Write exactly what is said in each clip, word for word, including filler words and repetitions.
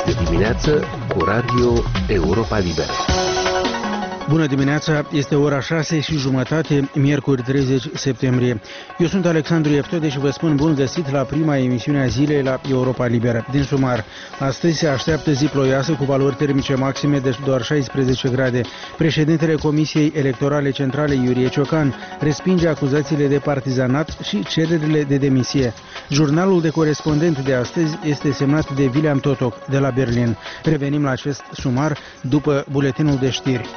Este dimineață cu Radio Europa Liberă. Bună dimineața, este ora șase și jumătate, miercuri treizeci septembrie. Eu sunt Alexandru Eftode și vă spun bun găsit la prima emisiune a zilei la Europa Liberă. Din sumar, astăzi se așteaptă zi ploioasă cu valori termice maxime de doar șaisprezece grade. Președintele Comisiei Electorale Centrale, Iurie Ciocan, respinge acuzațiile de partizanat și cererile de demisie. Jurnalul de corespondent de astăzi este semnat de William Totoc, de la Berlin. Revenim la acest sumar după buletinul de știri.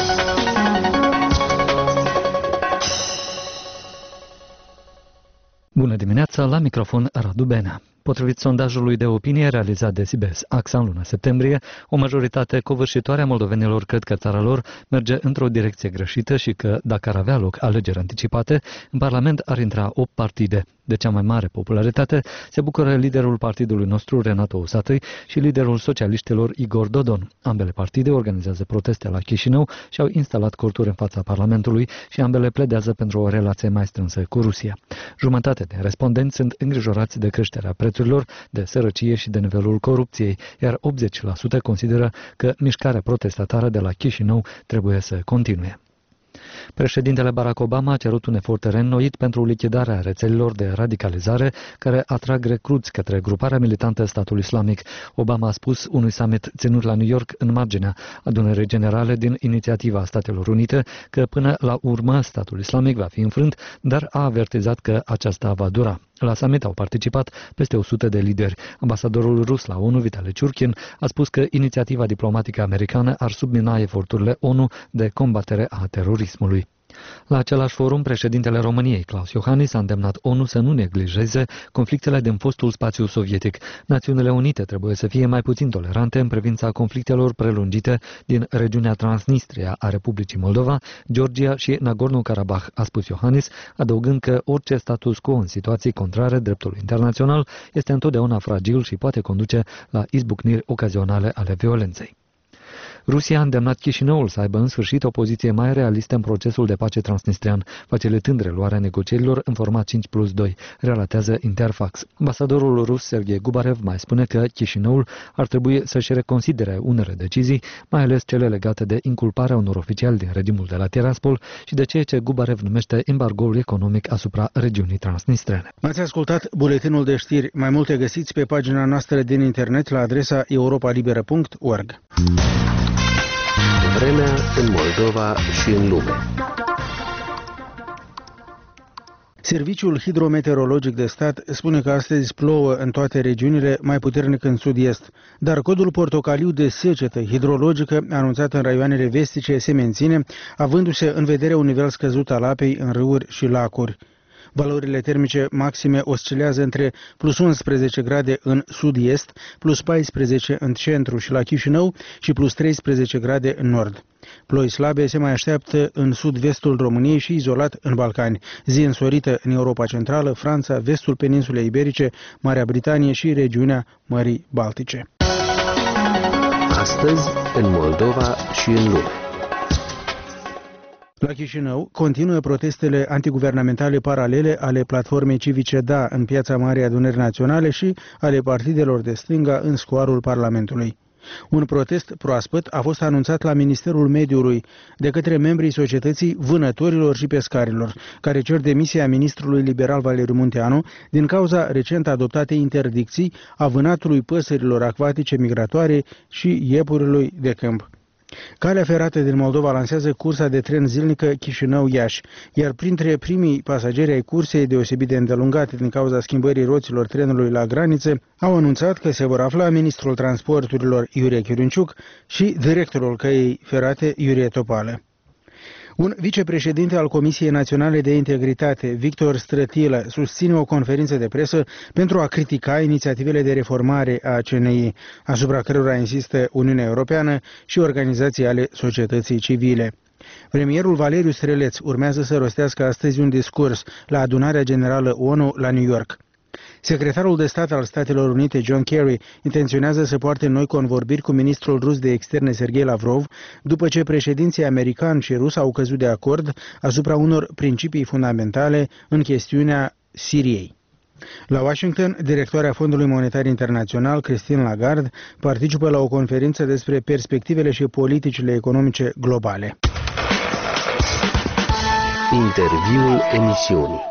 Bună dimineața, la microfon Radu Benea. Potrivit sondajului de opinie realizat de Sibes AXA în luna septembrie, o majoritate covârșitoare a moldovenilor cred că țara lor merge într-o direcție greșită și că, dacă ar avea loc alegeri anticipate, în Parlament ar intra opt partide. De cea mai mare popularitate se bucură liderul partidului nostru, Renato Usatăi, și liderul socialiștilor, Igor Dodon. Ambele partide organizează proteste la Chișinău și au instalat corturi în fața Parlamentului și ambele pledează pentru o relație mai strânsă cu Rusia. Jumătate din respondenți sunt îngrijorați de creșterea prețurilor, de sărăcie și de nivelul corupției, iar optzeci la sută consideră că mișcarea protestatară de la Chișinău trebuie să continue. Președintele Barack Obama a cerut un efort reînnoit pentru lichidarea rețelelor de radicalizare care atrag recruți către gruparea militantă Statul Islamic. Obama a spus unui summit ținut la New York în marginea adunării generale din inițiativa Statelor Unite că până la urmă Statul Islamic va fi înfrânt, dar a avertizat că aceasta va dura. La summit au participat peste o sută de lideri. Ambasadorul rus la ONU, Vitali Ciurkin, a spus că inițiativa diplomatică americană ar submina eforturile ONU de combatere a terorismului. La același forum, președintele României, Klaus Iohannis, a îndemnat ONU să nu neglijeze conflictele din fostul spațiu sovietic. Națiunile Unite trebuie să fie mai puțin tolerante în privința conflictelor prelungite din regiunea Transnistria a Republicii Moldova, Georgia și Nagorno-Karabakh, a spus Iohannis, adăugând că orice status quo în situații contrare dreptului internațional este întotdeauna fragil și poate conduce la izbucniri ocazionale ale violenței. Rusia a îndemnat Chișinăul să aibă în sfârșit o poziție mai realistă în procesul de pace transnistrian, facilitând reluarea negocierilor în format cinci plus doi, relatează Interfax. Ambasadorul rus Sergei Gubarev mai spune că Chișinăul ar trebui să-și reconsidere unele decizii, mai ales cele legate de inculparea unor oficiali din regimul de la Tiraspol și de ceea ce Gubarev numește embargoul economic asupra regiunii transnistrene. Ați ascultat buletinul de știri. Mai multe găsiți pe pagina noastră din internet la adresa europa liberă punct org. Vremea în Moldova și în lume. Serviciul hidrometeorologic de stat spune că astăzi plouă în toate regiunile, mai puternic în sud-est, dar codul portocaliu de secetă hidrologică anunțat în raioanele vestice se menține, avându-se în vedere un nivel scăzut al apei în râuri și lacuri. Valorile termice maxime oscilează între plus unsprezece grade în sud-est, plus paisprezece în centru și la Chișinău și plus treisprezece grade în nord. Ploi slabe se mai așteaptă în sud-vestul României și izolat în Balcani. Zi însorită în Europa Centrală, Franța, vestul peninsulei Iberice, Marea Britanie și regiunea Mării Baltice. Astăzi, în Moldova și în lume. La Chișinău continuă protestele antiguvernamentale paralele ale platformei civice Da în Piața Marii Adunări Naționale și ale partidelor de stânga în scoarul Parlamentului. Un protest proaspăt a fost anunțat la Ministerul Mediului de către membrii societății vânătorilor și pescarilor, care cer demisia ministrului liberal Valeriu Munteanu din cauza recent adoptate interdicții a vânatului păsărilor acvatice migratoare și iepurilor de câmp. Calea ferată din Moldova lansează cursa de tren zilnică Chișinău-Iași, iar printre primii pasageri ai cursei, deosebit de îndelungate din cauza schimbării roților trenului la granițe, au anunțat că se vor afla ministrul transporturilor Iurie Chiurinciuc și directorul căii ferate Iurie Topală. Un vicepreședinte al Comisiei Naționale de Integritate, Victor Strătilă, susține o conferință de presă pentru a critica inițiativele de reformare a C N I, asupra cărora insistă Uniunea Europeană și organizații ale societății civile. Premierul Valeriu Streleț urmează să rostească astăzi un discurs la adunarea generală ONU la New York. Secretarul de stat al Statelor Unite, John Kerry, intenționează să poarte noi convorbiri cu ministrul rus de externe, Sergei Lavrov, după ce președinții american și rus au căzut de acord asupra unor principii fundamentale în chestiunea Siriei. La Washington, directoarea Fondului Monetar Internațional, Christine Lagarde, participă la o conferință despre perspectivele și politicile economice globale. Interviul emisiunii.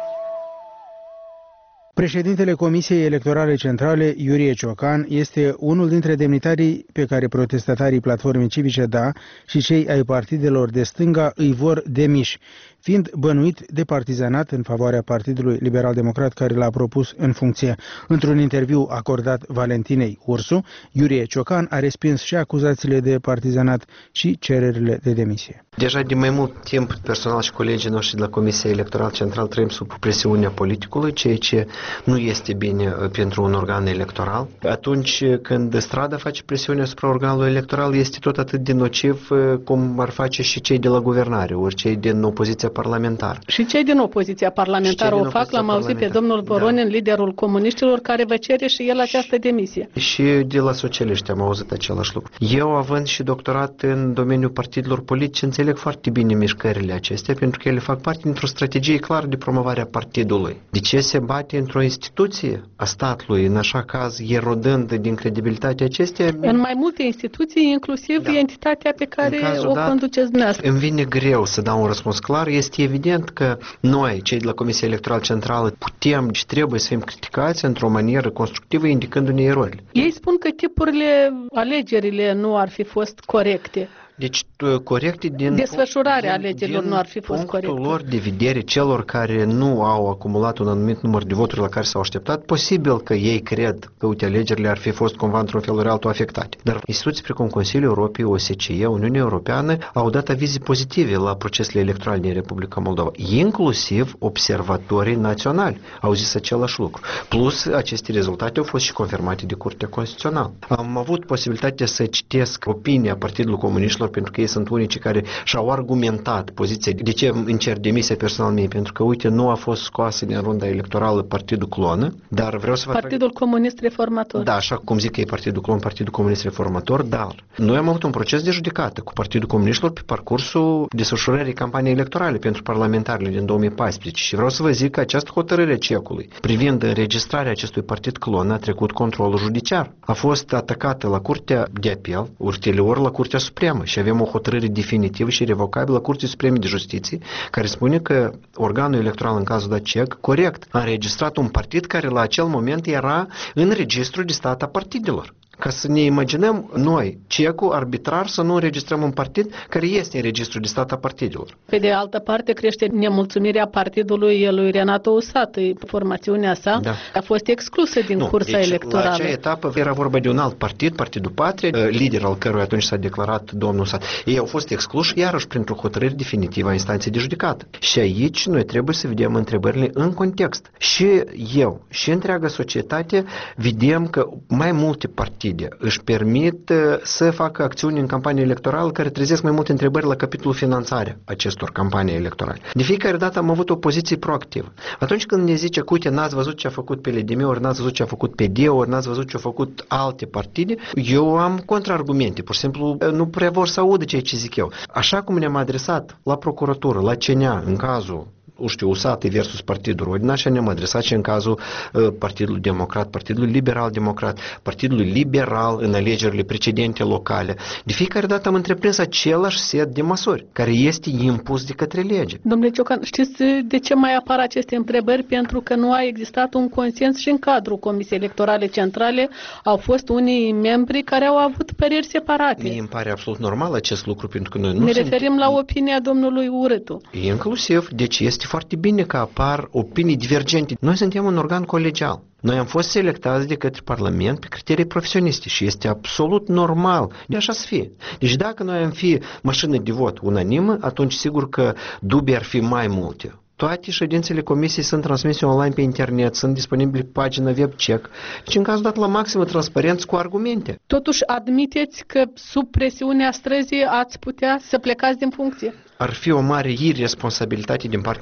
Președintele Comisiei Electorale Centrale, Iurie Ciocan, este unul dintre demnitarii pe care protestatarii Platformei Civice Da și cei ai partidelor de stânga îi vor demiși, fiind bănuit de partizanat în favoarea Partidului Liberal-Democrat care l-a propus în funcție. Într-un interviu acordat Valentinei Ursu, Iurie Ciocan a respins și acuzațiile de partizanat și cererile de demisie. Deja de mai mult timp, personal și colegii noștri de la Comisia Electorală Centrală trăim sub presiunea politicului, ceea ce nu este bine pentru un organ electoral. Atunci când strada face presiune asupra organului electoral, este tot atât de nociv cum ar face și cei de la guvernare, ori cei din opoziția parlamentară. Și cei din opoziția parlamentară o fac, l-am auzit pe domnul Voronin, da. Liderul comuniștilor, care vă cere și el această demisie. Și de la socialiști am auzit același lucru. Eu, având și doctorat în domeniul partidelor politice, înțeleg foarte bine mișcările acestea, pentru că ele fac parte dintr-o strategie clară de promovare a partidului. De ce se bate într-o instituție a statului, în așa caz, erodând din credibilitatea acestea? În mai multe instituții, inclusiv da. entitatea pe care o dat, conduceți dumneavoastră. Îmi vine greu să dau un răspuns clar. Este evident că noi, cei de la Comisia Electorală Centrală, putem și trebuie să fim criticați într-o manieră constructivă, indicându-ne erorile. Ei spun că tipurile, alegerile nu ar fi fost corecte. Deci, corecte din... Desfășurarea alegerilor nu ar fi fost corectă. Din punctul lor de vedere, celor care nu au acumulat un anumit număr de voturi la care s-au așteptat, posibil că ei cred că, uite, alegerile ar fi fost cumva într-un fel ori altul afectate. Dar instituții precum Consiliul Europei, O S C E, Uniunea Europeană au dat avize pozitive la procesele electorale din Republica Moldova. Inclusiv observatorii naționali au zis același lucru. Plus, aceste rezultate au fost și confirmate de Curtea Constituțională. Am avut posibilitatea să citesc opinia Partidului Comuniștilor, pentru că ei sunt unicii care și-au argumentat poziția. De ce îmi cer demisia personal mie? Pentru că, uite, nu a fost scoasă din runda electorală Partidul Clonă, dar vreau să vă Partidul atrag... Comunist Reformator. Da, așa cum zic că e Partidul Clon, Partidul Comunist Reformator, dar noi am avut un proces de judecată cu Partidul Comuniștilor pe parcursul desfășurării campaniei electorale pentru parlamentarile din două mii paisprezece și vreau să vă zic că această hotărâre a cecului privind înregistrarea acestui partid clon a trecut controlul judiciar. A fost atacată la Curtea de Apel, ulterior la Curtea Supremă și avem o hotărâre definitivă și revocabilă la Curții Supreme de Justiție, care spune că organul electoral în cazul dat cec, corect, a înregistrat un partid care la acel moment era în registrul de stat a partidelor. Ca să ne imaginăm noi, cecul arbitrar să nu înregistrăm un partid care este în registrul de stat a partidelor. Pe de altă parte, crește nemulțumirea partidului lui Renato Usat. Formațiunea sa da. a fost exclusă din nu, cursa deci, electorală. La acea etapă era vorba de un alt partid, Partidul Patrie, lider al căruia atunci s-a declarat domnul Usat. Ei au fost excluși iarăși printr-o hotărâre definitivă a instanței de judecată. Și aici noi trebuie să vedem întrebările în context. Și eu, și întreaga societate, vedem că mai multe partide își permit să facă acțiuni în campanie electorală care trezesc mai multe întrebări la capitolul finanțare acestor campanii electorale. De fiecare dată am avut o poziție proactivă. Atunci când ne zice că, uite, n-ați văzut ce a făcut P L D M, ori n-ați văzut ce a făcut P D, ori n-ați văzut ce a făcut alte partide, eu am contraargumente. Pur și simplu nu prea vor să audă ceea ce zic eu. Așa cum ne-am adresat la procuratură, la C N A, în cazul știu, Usate versus Partidul Rodina, așa ne-am adresat și în cazul uh, Partidului Democrat, Partidului Liberal-Democrat, Partidului Liberal în alegerile precedente locale. De fiecare dată am întreprins același set de măsuri, care este impus de către lege. Domnule Ciocan, știți de ce mai apar aceste întrebări? Pentru că nu a existat un consens și în cadrul Comisiei Electorale Centrale au fost unii membri care au avut păreri separate. Mie îmi pare absolut normal acest lucru, pentru că noi nu Ne suntem... referim la opinia domnului Urâtu. Inclusiv, deci este foarte bine că apar opinii divergente. Noi suntem un organ colegial. Noi am fost selectați de către Parlament pe criterii profesioniste și este absolut normal de așa să fie. Deci dacă noi am fi mașină de vot unanimă, atunci sigur că dubii ar fi mai multe. Toate ședințele comisiei sunt transmise online pe internet, sunt disponibile pe pagina WebCheck. Deci în cazul dat la maximă transparență cu argumente. Totuși admiteți că sub presiunea străzii ați putea să plecați din funcție? Ar fi o mare irresponsabilitate din partea mea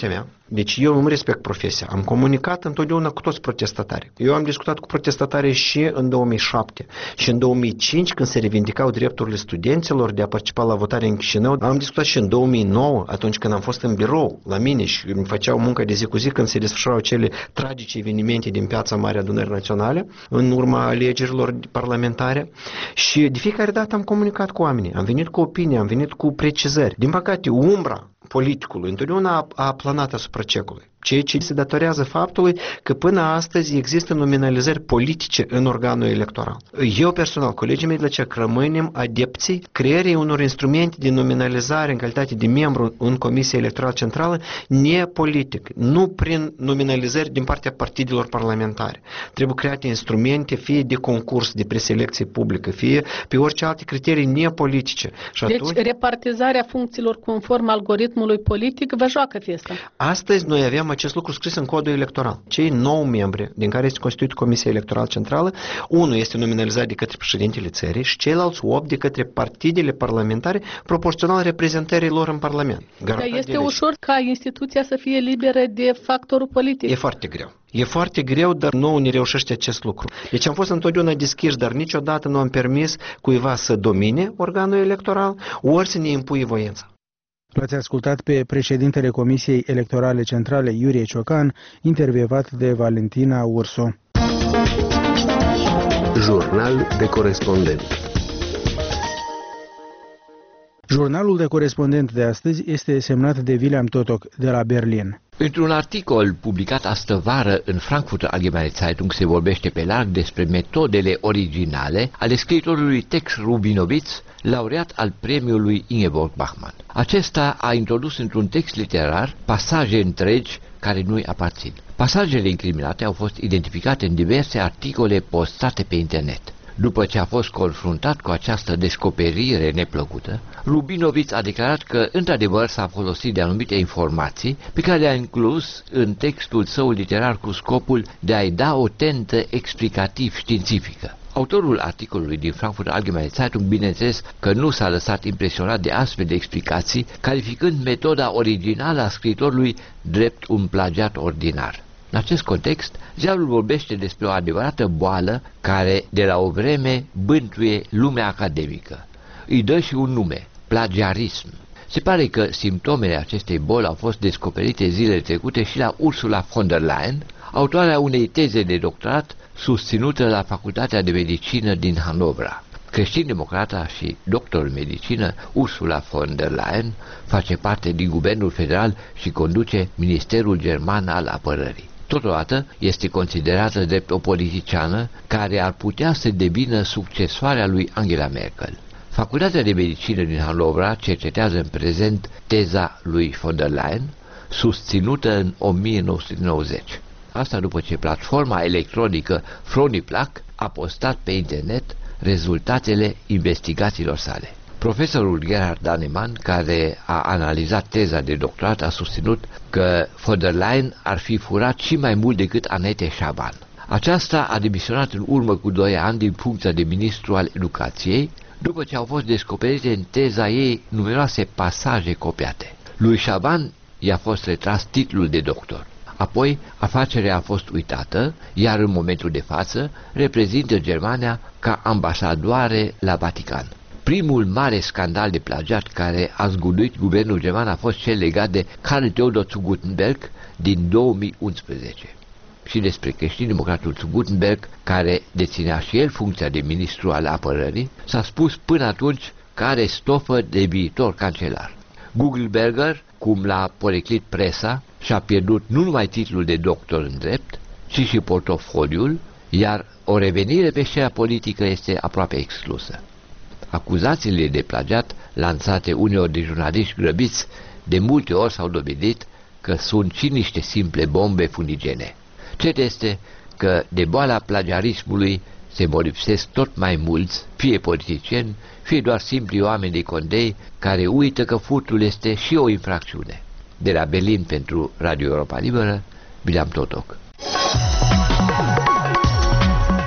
Deci eu îmi respect profesia. Am comunicat întotdeauna cu toți protestatarii. Eu am discutat cu protestatarii și în două mii șapte și în două mii cinci, când se revindicau drepturile studenților de a participa la votare în Chișinău. Am discutat și în două mii nouă, atunci când am fost în birou la mine și îmi făceau muncă de zi cu zi, când se desfășurau cele tragice evenimente din Piața Mare Adunării Naționale, în urma alegerilor parlamentare. Și de fiecare dată am comunicat cu oamenii. Am venit cu opinie, am venit cu precizări. Din păcate, umbra politicului întotdeauna a, a planat asupra cecului, ceea ce se datorează faptului că până astăzi există nominalizări politice în organul electoral. Eu personal, colegii mei de la C E C, rămânem adepții creării unor instrumente de nominalizare în calitate de membru în Comisia Electorală Centrală nepolitic, nu prin nominalizări din partea partidelor parlamentare. Trebuie create instrumente fie de concurs, de preselecție publică, fie pe orice alte criterii nepolitice. Și deci atunci, repartizarea funcțiilor conform algoritmului politic vă joacă fiesta. Astăzi noi avem acest lucru scris în codul electoral. Cei nouă membri din care este constituit Comisia Electorală Centrală, unul este nominalizat de către președintele țării și ceilalți opt de către partidele parlamentare proporțional reprezentării lor în Parlament. Dar este ușor ca instituția să fie liberă de factorul politic. E foarte greu. E foarte greu, dar nouă ne reușește acest lucru. Deci am fost întotdeauna deschiși, dar niciodată nu am permis cuiva să domine organul electoral, ori să ne impui voința. L-ați ascultat pe președintele Comisiei Electorale Centrale, Iurie Ciocan, intervievat de Valentina Urso. Jurnal de corespondent. Jurnalul de corespondent de astăzi este semnat de William Totok de la Berlin. Într-un articol publicat astăvară în Frankfurter Allgemeine Zeitung se vorbește pe larg despre metodele originale ale scriitorului Tex Rubinowitz, laureat al premiului Ingeborg Bachmann. Acesta a introdus într-un text literar pasaje întregi care nu-i aparțin. Pasajele incriminate au fost identificate în diverse articole postate pe internet. După ce a fost confruntat cu această descoperire neplăcută, Rubinowitz a declarat că, într-adevăr, s-a folosit de anumite informații pe care le-a inclus în textul său literar cu scopul de a-i da o tentă explicativ-științifică. Autorul articolului din Frankfurter Allgemeine Zeitung, bineînțeles că nu s-a lăsat impresionat de astfel de explicații, calificând metoda originală a scriitorului drept un plagiat ordinar. În acest context, ziarul vorbește despre o adevărată boală care, de la o vreme, bântuie lumea academică. Îi dă și un nume, plagiarism. Se pare că simptomele acestei boli au fost descoperite zilele trecute și la Ursula von der Leyen, autoarea unei teze de doctorat susținută la Facultatea de Medicină din Hanovra. Creștin-democrata și doctor în medicină, Ursula von der Leyen face parte din Guvernul Federal și conduce Ministerul German al Apărării. Totodată este considerată drept o politiciană care ar putea să devină succesoarea lui Angela Merkel. Facultatea de Medicină din Hanovra cercetează în prezent teza lui von der Leyen, susținută în o mie nouă sute nouăzeci. Asta după ce platforma electronică Froniplac a postat pe internet rezultatele investigațiilor sale. Profesorul Gerhard Dannemann, care a analizat teza de doctorat, a susținut că von der Leyen ar fi furat și mai mult decât Annette Schaban. Aceasta a demisionat în urmă cu doi ani din funcția de ministru al educației, după ce au fost descoperite în teza ei numeroase pasaje copiate. Lui Schaban i-a fost retras titlul de doctor. Apoi, afacerea a fost uitată, iar în momentul de față reprezintă Germania ca ambasadoare la Vatican. Primul mare scandal de plagiat care a zguduit guvernul german a fost cel legat de Karl Theodor zu Guttenberg din două mii unsprezece. Și despre creștin-democratul zu Guttenberg, care deținea și el funcția de ministru al apărării, s-a spus până atunci că are stofă de viitor cancelar. Gugelberger, cum l-a poreclit presa, și-a pierdut nu numai titlul de doctor în drept, ci și portofoliul, iar o revenire pe scena politică este aproape exclusă. Acuzațiile de plagiat lansate uneori de jurnaliști grăbiți de multe ori s-au dovedit că sunt și niște simple bombe fumigene. Cert este că de boala plagiarismului se molipsesc tot mai mulți, fie politicieni, fie doar simpli oameni de condei care uită că furtul este și o infracțiune. De la Berlin pentru Radio Europa Liberă, William Totok.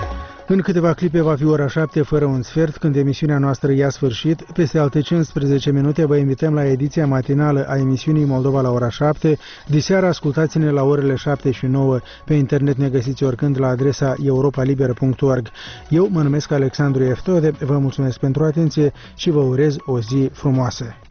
În câteva clipe va fi ora șapte fără un sfert, când emisiunea noastră ia sfârșit. Peste alte cincisprezece minute vă invităm la ediția matinală a emisiunii Moldova la ora șapte. Diseară ascultați-ne la orele șapte și nouă. Pe internet ne găsiți oricând la adresa europa liberă punct org. Eu mă numesc Alexandru Eftode, vă mulțumesc pentru atenție și vă urez o zi frumoasă.